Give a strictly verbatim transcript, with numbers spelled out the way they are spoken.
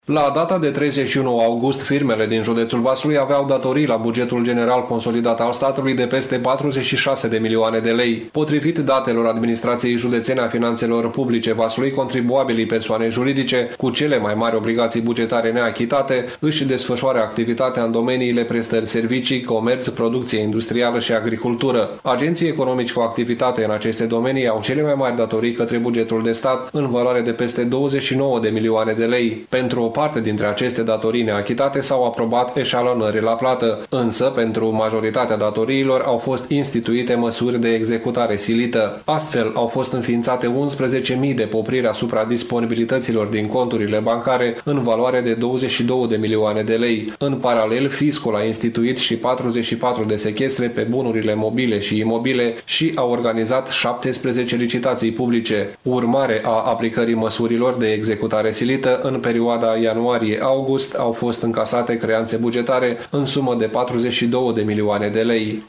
La data de treizeci și unu august, firmele din județul Vaslui aveau datorii la bugetul general consolidat al statului de peste patruzeci și șase de milioane de lei. Potrivit datelor Administrației Județene a Finanțelor Publice Vaslui, contribuabilii persoane juridice cu cele mai mari obligații bugetare neachitate își desfășoară activitatea în domeniile prestări servicii, comerț, producție industrială și agricultură. Agenții economici cu activitate în aceste domenii au cele mai mari datorii către bugetul de stat în valoare de peste douăzeci și nouă de milioane de lei. Pentru o parte dintre aceste datorii neachitate s-au aprobat eșalonări la plată, însă pentru majoritatea datoriilor au fost instituite măsuri de executare silită. Astfel, au fost înființate unsprezece mii de popriri asupra disponibilităților din conturile bancare în valoare de douăzeci și două de milioane de lei. În paralel, fiscul a instituit și patruzeci și patru de sechestre pe bunurile mobile și imobile și a organizat șaptesprezece licitații publice. Urmare a aplicării măsurilor de executare silită, în perioada ianuarie-august au fost încasate creanțe bugetare în sumă de patruzeci și două de milioane de lei.